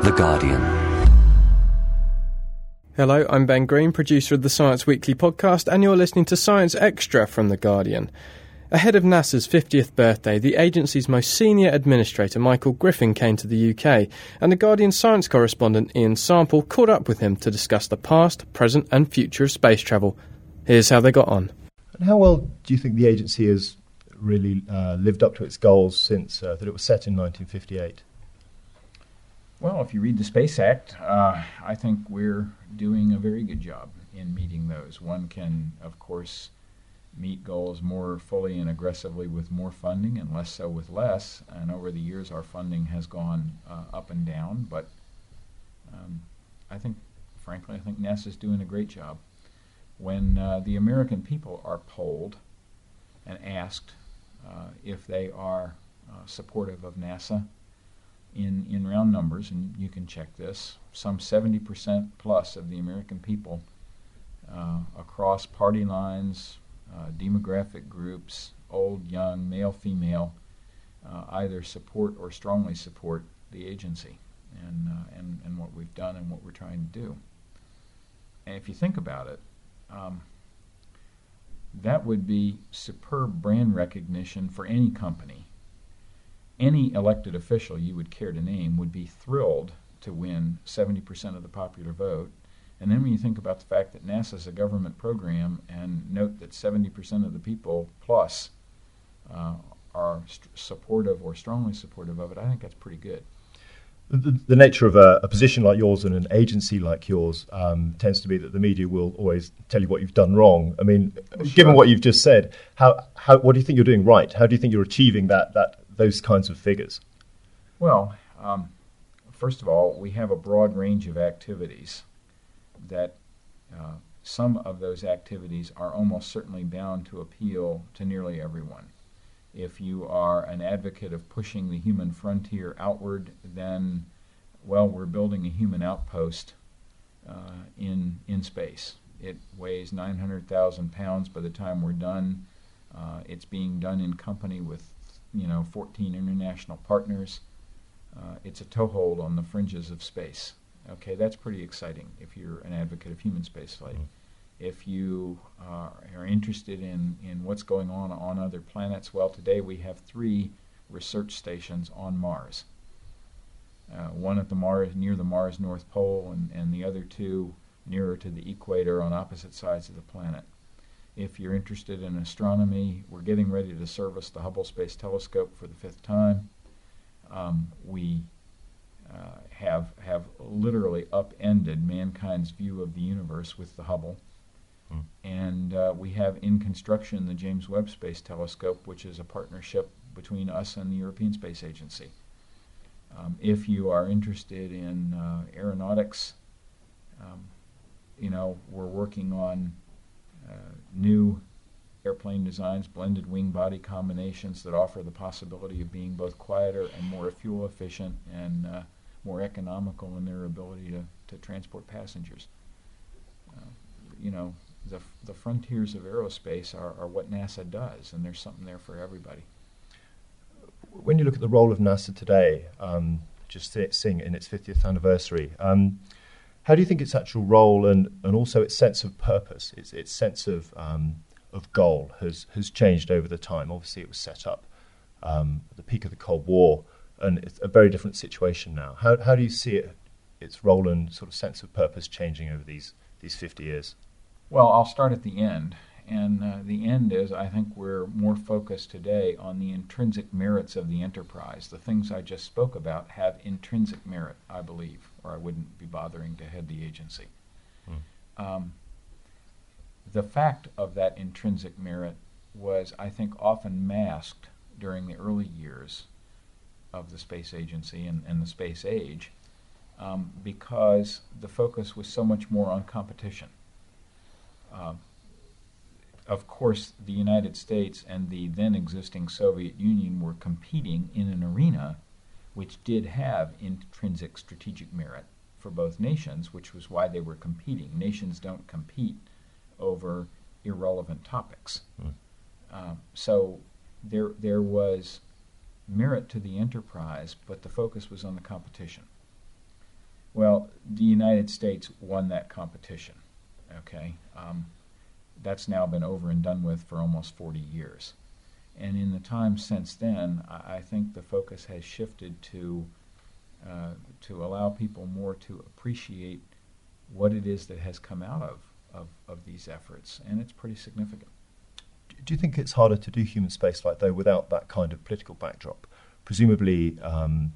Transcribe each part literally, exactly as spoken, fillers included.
The Guardian. Hello, I'm Ben Green, producer of the Science Weekly podcast, and you're listening to Science Extra from The Guardian. Ahead of NASA's fiftieth birthday, the agency's most senior administrator, Michael Griffin, came to the U K, and The Guardian science correspondent Ian Sample caught up with him to discuss the past, present and future of space travel. Here's how they got on. And how well do you think the agency has really uh, lived up to its goals since uh, that it was set in nineteen fifty-eight? Well, if you read the Space Act, uh, I think we're doing a very good job in meeting those. One can, of course, meet goals more fully and aggressively with more funding and less so with less. And over the years, our funding has gone uh, up and down. But um, I think, frankly, I think NASA's doing a great job. When uh, the American people are polled and asked uh, if they are uh, supportive of NASA, in, in round numbers, and you can check this, some seventy percent plus of the American people uh, across party lines, uh, demographic groups, old, young, male, female, uh, either support or strongly support the agency and, uh, and, and what we've done and what we're trying to do. And if you think about it, um, that would be superb brand recognition for any company. Any elected official you would care to name would be thrilled to win seventy percent of the popular vote. And then when you think about the fact that NASA is a government program and note that seventy percent of the people plus uh, are st- supportive or strongly supportive of it, I think that's pretty good. The, the nature of a, a position like yours and an agency like yours um, tends to be that the media will always tell you what you've done wrong. I mean, well, sure. Given what you've just said, how, how, what do you think you're doing right? How do you think you're achieving that that those kinds of figures? Well, um, first of all, we have a broad range of activities that uh, some of those activities are almost certainly bound to appeal to nearly everyone. If you are an advocate of pushing the human frontier outward, then, well, we're building a human outpost uh, in in space. It weighs nine hundred thousand pounds by the time we're done. Uh, it's being done in company with you know, fourteen international partners. Uh, it's a toehold on the fringes of space. Okay, that's pretty exciting if you're an advocate of human spaceflight. Mm. If you uh, are interested in, in what's going on on other planets, well, today we have three research stations on Mars. Uh, one at the Mars near the Mars North Pole, and, and the other two nearer to the equator on opposite sides of the planet. If you're interested in astronomy, we're getting ready to service the Hubble Space Telescope for the fifth time. Um, we uh, have have literally upended mankind's view of the universe with the Hubble. Mm. And uh, we have in construction the James Webb Space Telescope, which is a partnership between us and the European Space Agency. Um, if you are interested in uh, aeronautics, um, you know, we're working on Uh, new airplane designs, blended wing-body combinations that offer the possibility of being both quieter and more fuel efficient and uh, more economical in their ability to, to transport passengers. Uh, you know, the the frontiers of aerospace are, are what NASA does, and there's something there for everybody. When you look at the role of NASA today, um, just seeing it in its fiftieth anniversary, um, how do you think its actual role and, and also its sense of purpose, its its sense of um, of goal has, has changed over the time? Obviously, it was set up um, at the peak of the Cold War, and it's a very different situation now. How how do you see it, its role and sort of sense of purpose changing over these these fifty years? Well, I'll start at the end. And uh, the end is, I think we're more focused today on the intrinsic merits of the enterprise. The things I just spoke about have intrinsic merit, I believe, or I wouldn't be bothering to head the agency. Hmm. Um, the fact of that intrinsic merit was, I think, often masked during the early years of the space agency and, and the space age um, because the focus was so much more on competition. Uh, Of course, the United States and the then existing Soviet Union were competing in an arena which did have intrinsic strategic merit for both nations, which was why they were competing. Nations don't compete over irrelevant topics. Mm. Uh, so there, there was merit to the enterprise, but the focus was on the competition. Well, the United States won that competition, okay? Um, that's now been over and done with for almost forty years. And in the time since then, I, I think the focus has shifted to uh, to allow people more to appreciate what it is that has come out of, of, of these efforts, and it's pretty significant. Do you think it's harder to do human spaceflight, though, without that kind of political backdrop? Presumably, um,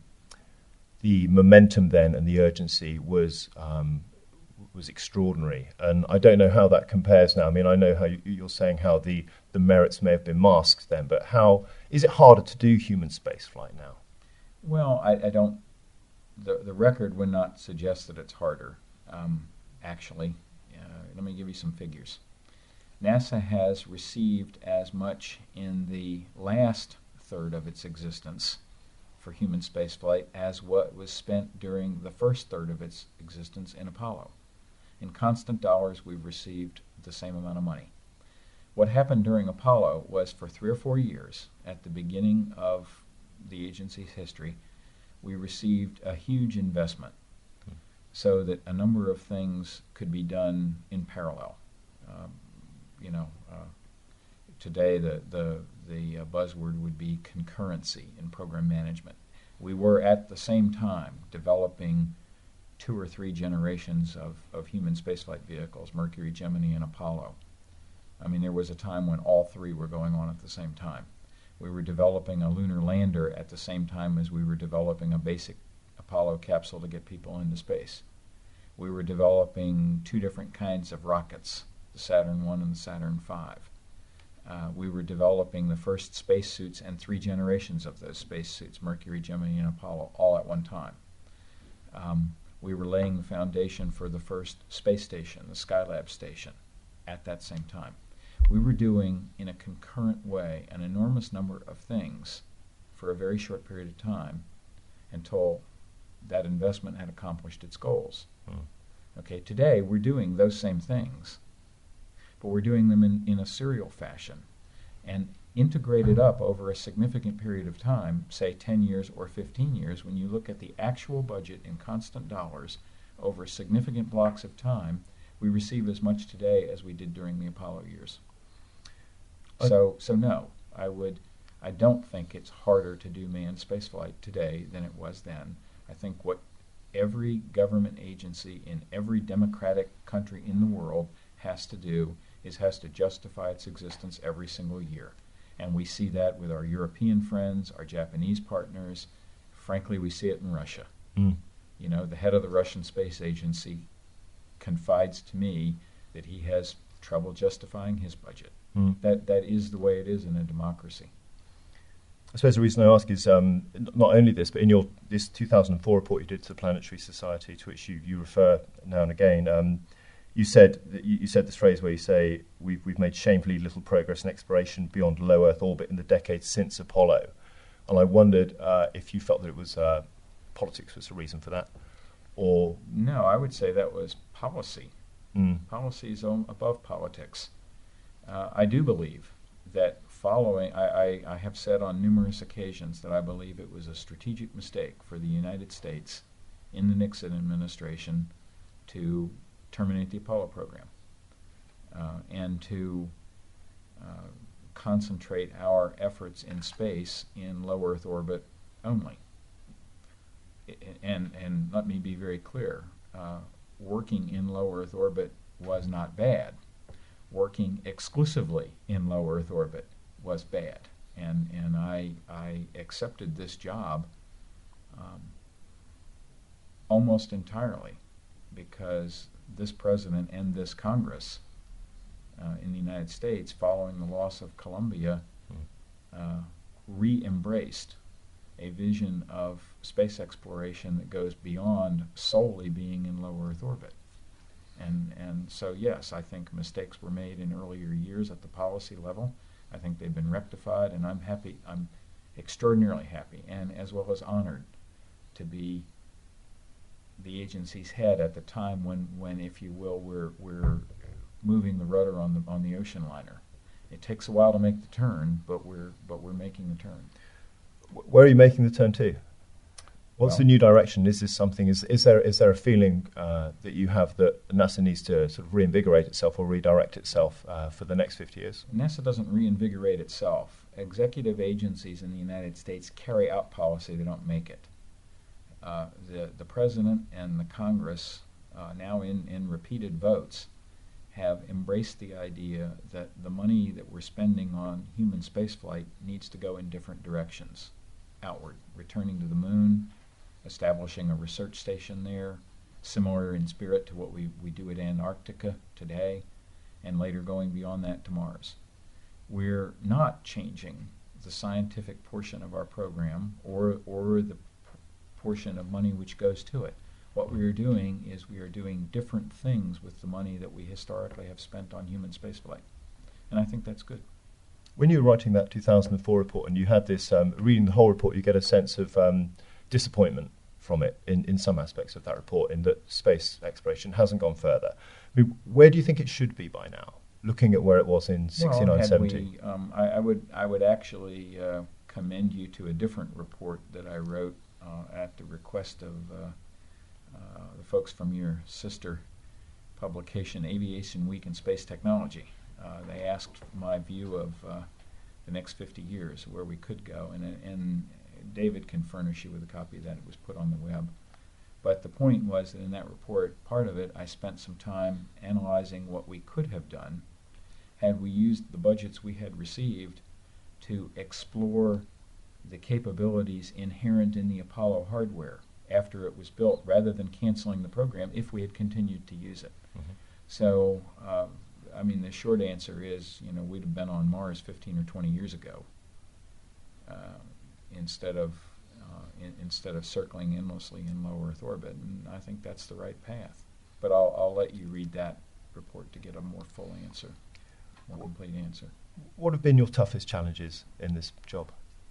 the momentum then and the urgency was um, was extraordinary, and I don't know how that compares now. I mean, I know how you, you're saying how the, the merits may have been masked then, but how is it harder to do human spaceflight now? Well, I, I don't. The the record would not suggest that it's harder. Um, actually, uh, let me give you some figures. NASA has received as much in the last third of its existence for human spaceflight as what was spent during the first third of its existence in Apollo. In constant dollars, we've received the same amount of money. What happened during Apollo was for three or four years, at the beginning of the agency's history, we received a huge investment so that a number of things could be done in parallel. Um, you know, uh, today the, the, the uh, buzzword would be concurrency in program management. We were at the same time developing two or three generations of, of human spaceflight vehicles, Mercury, Gemini, and Apollo. I mean, there was a time when all three were going on at the same time. We were developing a lunar lander at the same time as we were developing a basic Apollo capsule to get people into space. We were developing two different kinds of rockets, the Saturn one and the Saturn five. Uh, we were developing the first spacesuits and three generations of those spacesuits, Mercury, Gemini, and Apollo, all at one time. Um, we were laying the foundation for the first space station, the Skylab station, at that same time. We were doing, in a concurrent way, an enormous number of things for a very short period of time until that investment had accomplished its goals. Hmm. Okay, today we're doing those same things, but we're doing them in, in a serial fashion and integrated up over a significant period of time, say ten years or fifteen years. When you look at the actual budget in constant dollars over significant blocks of time, we receive as much today as we did during the Apollo years. So, so no, I would, I don't think it's harder to do manned spaceflight today than it was then. I think what every government agency in every democratic country in the world has to do is has to justify its existence every single year. And we see that with our European friends, our Japanese partners. Frankly, we see it in Russia. Mm. You know, the head of the Russian Space Agency confides to me that he has trouble justifying his budget. Mm. That that is the way it is in a democracy. I suppose the reason I ask is um, not only this, but in your this two thousand four report you did to the Planetary Society, to which you, you refer now and again, um, you said that you, you said this phrase where you say we've we've made shamefully little progress in exploration beyond low Earth orbit in the decades since Apollo, and I wondered uh, if you felt that it was uh, politics was the reason for that, or no, I would say that was policy. Mm. Policy is above politics. Uh, I do believe that following, I, I, I have said on numerous occasions that I believe it was a strategic mistake for the United States in the Nixon administration to terminate the Apollo program uh, and to uh, concentrate our efforts in space in low Earth orbit only. I, and, and let me be very clear, uh, working in low Earth orbit was not bad. Working exclusively in low Earth orbit was bad, and and I I accepted this job um, almost entirely because this president and this Congress uh, in the United States, following the loss of Columbia, uh, re-embraced a vision of space exploration that goes beyond solely being in low Earth orbit. And and so, yes, I think mistakes were made in earlier years at the policy level. I think they've been rectified, and I'm happy, I'm extraordinarily happy, and as well as honored to be the agency's head at the time when, when if you will, we're we're moving the rudder on the on the ocean liner. It takes a while to make the turn, but we're but we're making the turn. Where are you making the turn to? What's Well, the new direction? Is this something? Is is there is there a feeling uh, that you have that NASA needs to sort of reinvigorate itself or redirect itself uh, for the next fifty years? NASA doesn't reinvigorate itself. Executive agencies in the United States carry out policy; they don't make it. Uh, the the president and the Congress, uh, now in, in repeated votes, have embraced the idea that the money that we're spending on human spaceflight needs to go in different directions, outward, returning to the moon, establishing a research station there, similar in spirit to what we, we do at Antarctica today, and later going beyond that to Mars. We're not changing the scientific portion of our program or, or the p- portion of money which goes to it. What we are doing is we are doing different things with the money that we historically have spent on human spaceflight. And I think that's good. When you were writing that two thousand four report and you had this, um, reading the whole report, you get a sense of um, disappointment from it in, in some aspects of that report, in that space exploration hasn't gone further. I mean, where do you think it should be by now, looking at where it was in sixty-nine, well, had seventy? We, um, I, I would I would actually uh, commend you to a different report that I wrote uh, at the request of uh, uh, the folks from your sister publication, Aviation Week in Space Technology. Uh, they asked my view of uh, the next fifty years, where we could go, and, and David can furnish you with a copy of that. It was put on the web. But the point was that in that report, part of it, I spent some time analyzing what we could have done had we used the budgets we had received to explore the capabilities inherent in the Apollo hardware after it was built, rather than canceling the program if we had continued to use it. Mm-hmm. So, uh, I mean, the short answer is, you know, we'd have been on Mars fifteen or twenty years ago uh, instead of uh, in, instead of circling endlessly in low Earth orbit, and I think that's the right path. But I'll, I'll let you read that report to get a more full answer, more complete answer. What have been your toughest challenges in this job?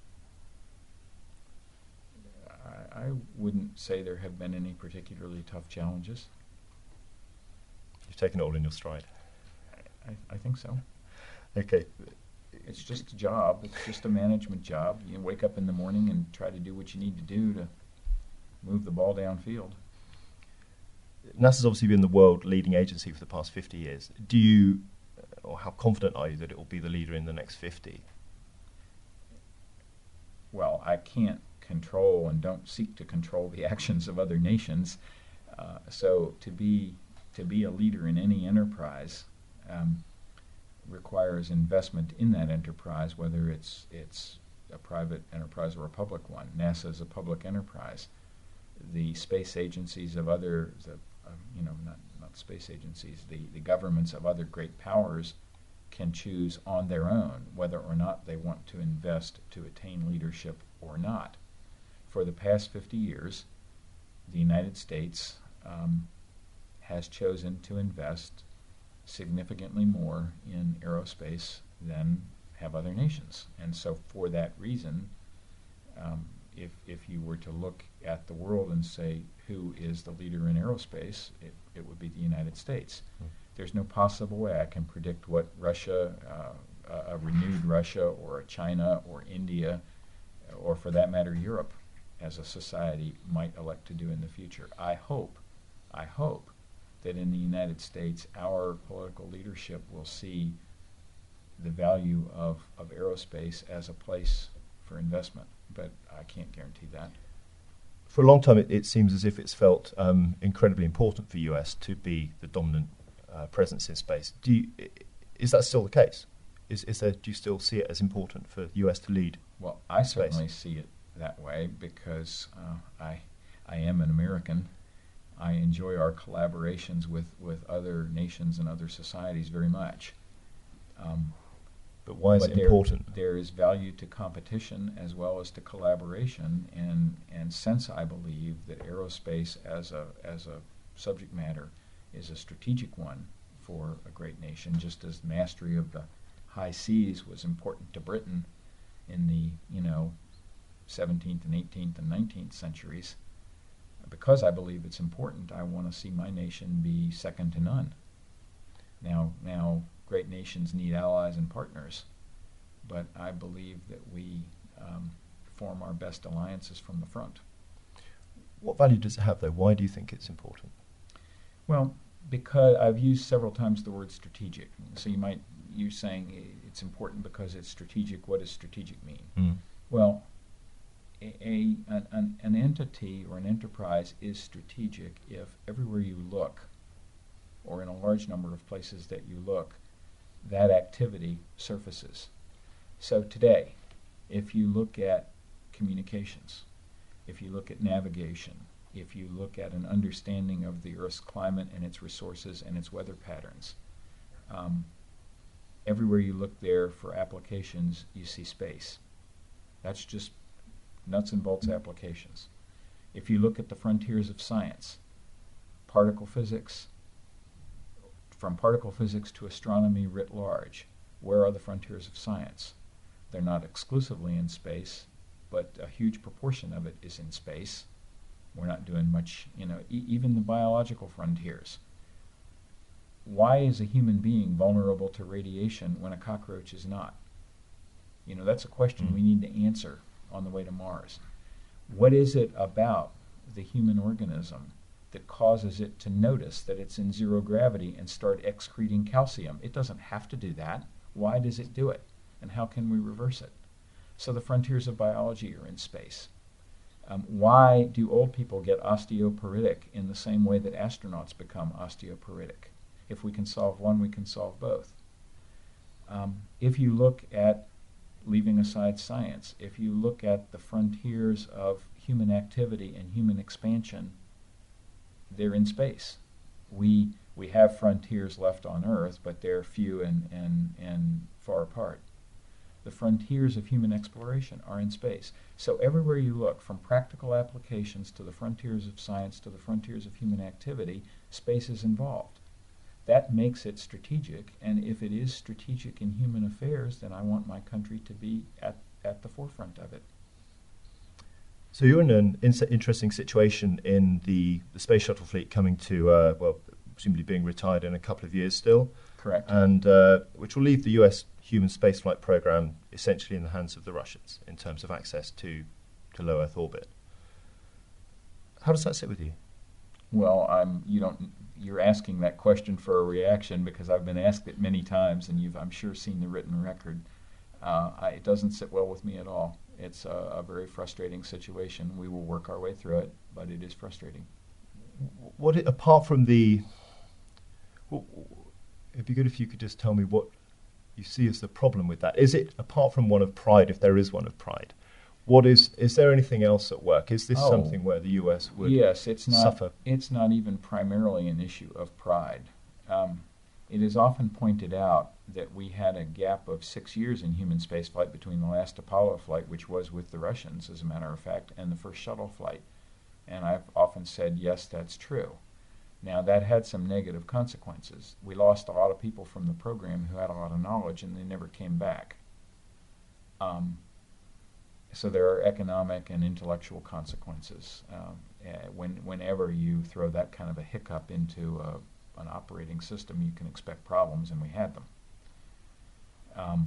I, I wouldn't say there have been any particularly tough challenges. You've taken it all in your stride. I, I think so. Okay. It's just a job. It's just a management job. You wake up in the morning and try to do what you need to do to move the ball downfield. NASA's obviously been the world leading agency for the past fifty years. Do you, or how confident are you that it will be the leader in the next fifty? Well, I can't control and don't seek to control the actions of other nations. Uh, so to be to be a leader in any enterprise um, requires investment in that enterprise, whether it's it's a private enterprise or a public one. NASA is a public enterprise. The space agencies of other, the, uh, you know, not not space agencies, the, the governments of other great powers can choose on their own whether or not they want to invest to attain leadership or not. For the past fifty years, the United States um, has chosen to invest significantly more in aerospace than have other nations. And so for that reason, um, if if you were to look at the world and say who is the leader in aerospace, it, it would be the United States. Mm. There's no possible way I can predict what Russia, uh, a, a renewed Russia or a China or India, or for that matter Europe as a society might elect to do in the future. I hope, I hope that in the United States our political leadership will see the value of, of aerospace as a place for investment, but I can't guarantee that. For a long time, it, it seems as if it's felt um, incredibly important for the U S to be the dominant uh, presence in space. Do you, is that still the case? Is, is there, do you still see it as important for the U S to lead? Well, I space? certainly see it that way because uh, I I am an American. I enjoy our collaborations with, with other nations and other societies very much. Um, But why is but it there, important? There is value to competition as well as to collaboration, and and since I believe that aerospace as a as a subject matter is a strategic one for a great nation, just as mastery of the high seas was important to Britain in the you know seventeenth and eighteenth and nineteenth centuries. Because I believe it's important, I want to see my nation be second to none. Now, now, great nations need allies and partners, but I believe that we um, form our best alliances from the front. What value does it have, though? Why do you think it's important? Well, because I've used several times the word strategic. So you might, you're saying it's important because it's strategic. What does strategic mean? Mm. Well, a, a an, an entity or an enterprise is strategic if everywhere you look, or in a large number of places that you look, that activity surfaces. So today, if you look at communications, if you look at navigation, if you look at an understanding of the Earth's climate and its resources and its weather patterns, um, everywhere you look there for applications, you see space. That's just nuts and bolts applications. If you look at the frontiers of science, particle physics, from particle physics to astronomy writ large, where are the frontiers of science? They're not exclusively in space, but a huge proportion of it is in space. We're not doing much, you know, e- even the biological frontiers. Why is a human being vulnerable to radiation when a cockroach is not? You know, that's a question mm. we need to answer on the way to Mars. What is it about the human organism that causes it to notice that it's in zero gravity and start excreting calcium? It doesn't have to do that. Why does it do it? And how can we reverse it? So the frontiers of biology are in space. Um, why do old people get osteoporotic in the same way that astronauts become osteoporotic? If we can solve one, we can solve both. Um, if you look at, leaving aside science, if you look at the frontiers of human activity and human expansion, they're in space. We we have frontiers left on Earth, but they're few and, and, and far apart. The frontiers of human exploration are in space. So everywhere you look, from practical applications to the frontiers of science to the frontiers of human activity, space is involved. That makes it strategic, and if it is strategic in human affairs, then I want my country to be at, at the forefront of it. So you're in an in- interesting situation in the, the space shuttle fleet coming to, uh, well, presumably being retired in a couple of years still. Correct. And uh, which will leave the U S human spaceflight program essentially in the hands of the Russians in terms of access to, to low Earth orbit. How does that sit with you? Well, I'm. You don't. You're asking that question for a reaction because I've been asked it many times, and you've, I'm sure, seen the written record. Uh, I, it doesn't sit well with me at all. It's a, a very frustrating situation. We will work our way through it, but it is frustrating. What, apart from the, well, it'd be good if you could just tell me what you see as the problem with that. Is it, apart from one of pride, if there is one of pride, what is, is there anything else at work? Is this oh, something where the U S would yes, it's not, suffer? It's not even primarily an issue of pride. Um, it is often pointed out that we had a gap of six years in human spaceflight between the last Apollo flight, which was with the Russians, as a matter of fact, and the first shuttle flight. And I've often said, yes, that's true. Now, that had some negative consequences. We lost a lot of people from the program who had a lot of knowledge, and they never came back. Um, so there are economic and intellectual consequences um, uh, when, whenever you throw that kind of a hiccup into a, an operating system. You can expect problems, and we had them. Um,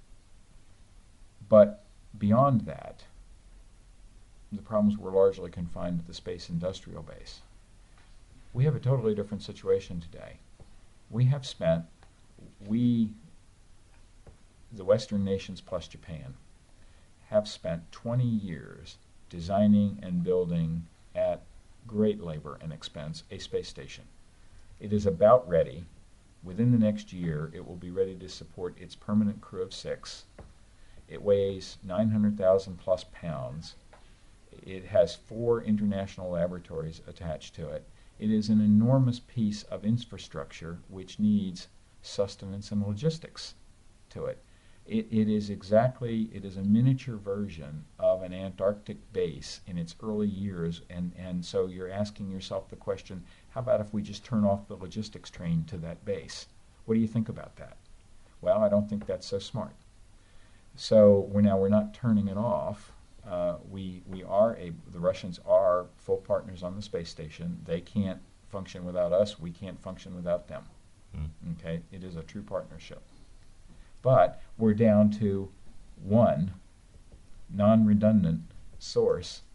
but beyond that, the problems were largely confined to the space industrial base. We have a totally different situation today. We have spent, we, the Western nations plus Japan, have spent twenty years designing and building at great labor and expense a space station. It is about ready. Within the next year, it will be ready to support its permanent crew of six. It weighs nine hundred thousand plus pounds. It has four international laboratories attached to it. It is an enormous piece of infrastructure which needs sustenance and logistics to it. It, it is exactly, it is a miniature version of an Antarctic base in its early years, and, and so you're asking yourself the question, how about if we just turn off the logistics train to that base? What do you think about that? Well, I don't think that's so smart. So we're now we're not turning it off. Uh, we we are a, the Russians are full partners on the space station. They can't function without us. We can't function without them. Mm. Okay, it is a true partnership. But we're down to one non-redundant source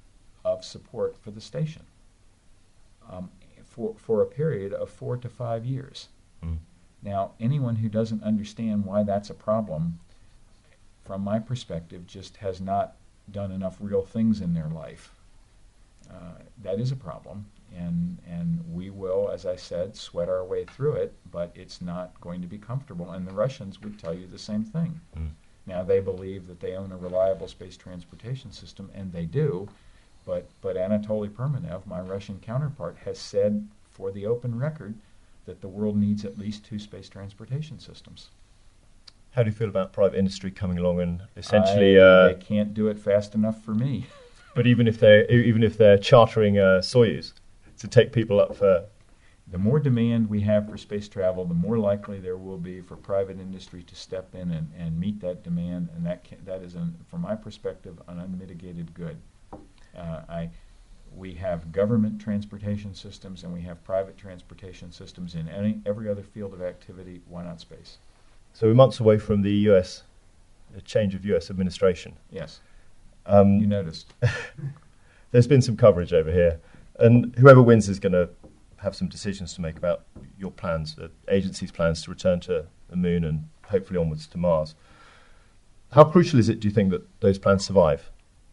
of support for the station um, for, for a period of four to five years. Mm. Now, anyone who doesn't understand why that's a problem, from my perspective, just has not done enough real things in their life. Uh, that is a problem, and and we will, as I said, sweat our way through it, but it's not going to be comfortable, and the Russians would tell you the same thing. Mm. Now, they believe that they own a reliable space transportation system, and they do, but, but Anatoly Perminev, my Russian counterpart, has said for the open record that the world needs at least two space transportation systems. How do you feel about private industry coming along and essentially? I, Uh, they can't do it fast enough for me. but even if they even if they're chartering uh, Soyuz to take people up for. The more demand we have for space travel, the more likely there will be for private industry to step in and, and meet that demand, and that can, that is, an, from my perspective, an unmitigated good. Uh, I, we have government transportation systems and we have private transportation systems in any every other field of activity. Why not space? So we're months away from the U S, a change of U S administration. Yes. Um, You noticed. There's been some coverage over here, and whoever wins is going to have some decisions to make about your plans, the agency's plans to return to the moon and hopefully onwards to Mars. How crucial is it, do you think, that those plans survive?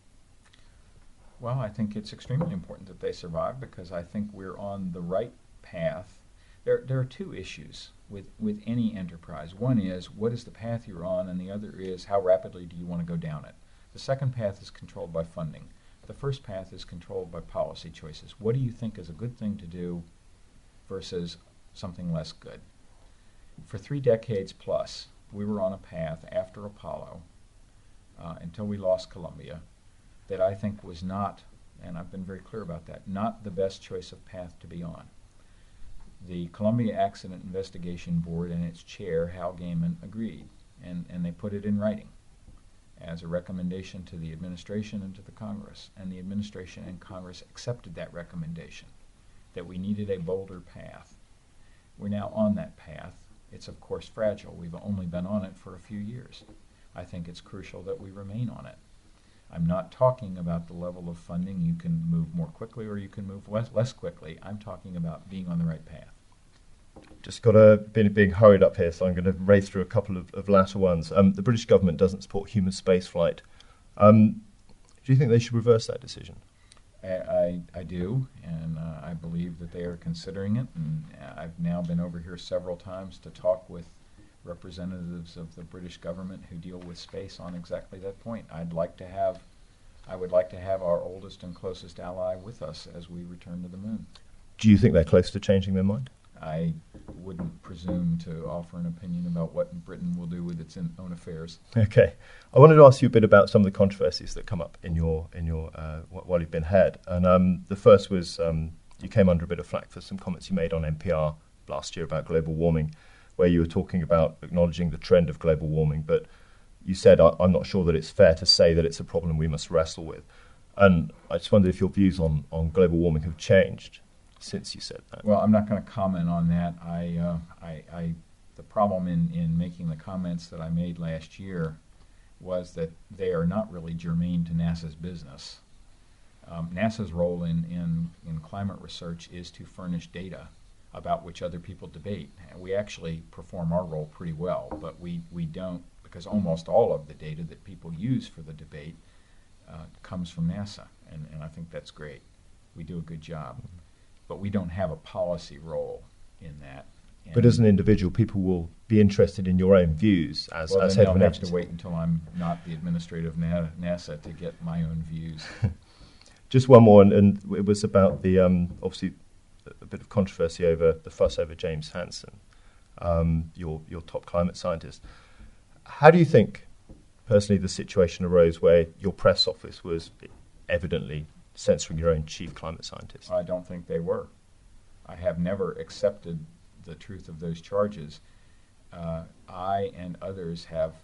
Well, I think it's extremely important that they survive because I think we're on the right path. There, there are two issues with, with any enterprise. One is, what is the path you're on, and the other is, how rapidly do you want to go down it? The second path is controlled by funding. The first path is controlled by policy choices. What do you think is a good thing to do versus something less good? For three decades plus, we were on a path after Apollo, uh, until we lost Columbia, that I think was not, and I've been very clear about that, not the best choice of path to be on. The Columbia Accident Investigation Board and its chair, Hal Gaiman, agreed, and, and they put it in writing as a recommendation to the administration and to the Congress, and the administration and Congress accepted that recommendation, that we needed a bolder path. We're now on that path. It's of course fragile. We've only been on it for a few years. I think it's crucial that we remain on it. I'm not talking about the level of funding. You can move more quickly or you can move less, less quickly. I'm talking about being on the right path. Just got a bit being hurried up here, so I'm going to race through a couple of, of latter ones. Um, the British government doesn't support human spaceflight. Um, do you think they should reverse that decision? I, I, I do, and uh, I believe that they are considering it. And I've now been over here several times to talk with representatives of the British government who deal with space on exactly that point. I'd like to have, I would like to have our oldest and closest ally with us as we return to the moon. Do you think they're close to changing their mind? I wouldn't presume to offer an opinion about what Britain will do with its in, own affairs. Okay, I wanted to ask you a bit about some of the controversies that come up in your in your uh, while you've been head. And um, the first was um, you came under a bit of flack for some comments you made on N P R last year about global warming, where you were talking about acknowledging the trend of global warming, but you said, I, I'm not sure that it's fair to say that it's a problem we must wrestle with. And I just wondered if your views on, on global warming have changed since you said that. Well, I'm not going to comment on that. I, uh, I, I, the problem in, in making the comments that I made last year was that they are not really germane to NASA's business. Um, NASA's role in, in, in climate research is to furnish data about which other people debate. And we actually perform our role pretty well, but we, we don't, because almost all of the data that people use for the debate uh, comes from NASA, and, and I think that's great. We do a good job. But we don't have a policy role in that. And but as an individual, people will be interested in your own views as, well, as then head of an they'll have agency. to wait until I'm not the administrator of Na- NASA to get my own views. Just one more, and, and it was about the, um, obviously, a bit of controversy over the fuss over James Hansen, um, your, your top climate scientist. How do you think, personally, the situation arose where your press office was evidently censoring your own chief climate scientist? I don't think they were. I have never accepted the truth of those charges. Uh, I and others have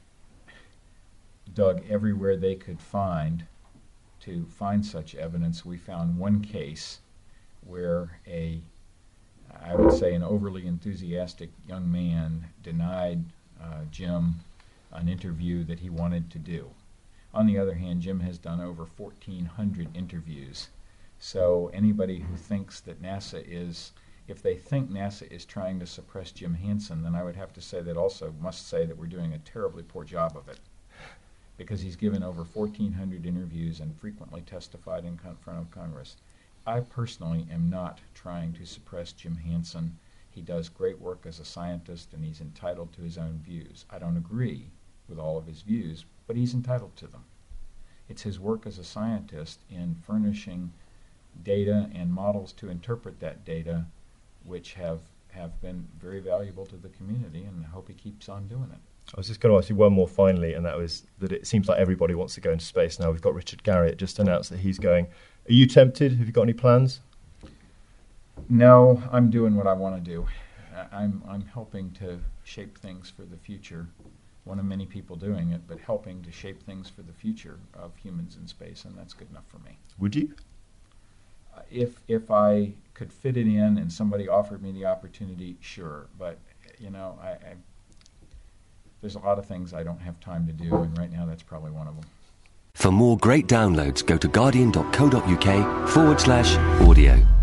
dug everywhere they could find to find such evidence. We found one case where a, I would say, an overly enthusiastic young man denied uh, Jim an interview that he wanted to do. On the other hand, Jim has done over fourteen hundred interviews. So anybody who thinks that NASA is, if they think NASA is trying to suppress Jim Hansen, then I would have to say that also must say that we're doing a terribly poor job of it, because he's given over fourteen hundred interviews and frequently testified in con- front of Congress. I personally am not trying to suppress Jim Hansen. He does great work as a scientist, and he's entitled to his own views. I don't agree with all of his views, but he's entitled to them. It's his work as a scientist in furnishing data and models to interpret that data which have, have been very valuable to the community, and I hope he keeps on doing it. I was just going to ask you one more finally, and that was that it seems like everybody wants to go into space now. We've got Richard Garriott just announced that he's going. Are you tempted? Have you got any plans? No, I'm doing what I want to do. I'm I'm helping to shape things for the future. One of many people doing it, but helping to shape things for the future of humans in space, and that's good enough for me. Would you? Uh, if if I could fit it in and somebody offered me the opportunity, sure. But you know, I, I there's a lot of things I don't have time to do, and right now that's probably one of them. For more great downloads, go to guardian.co.uk forward slash audio.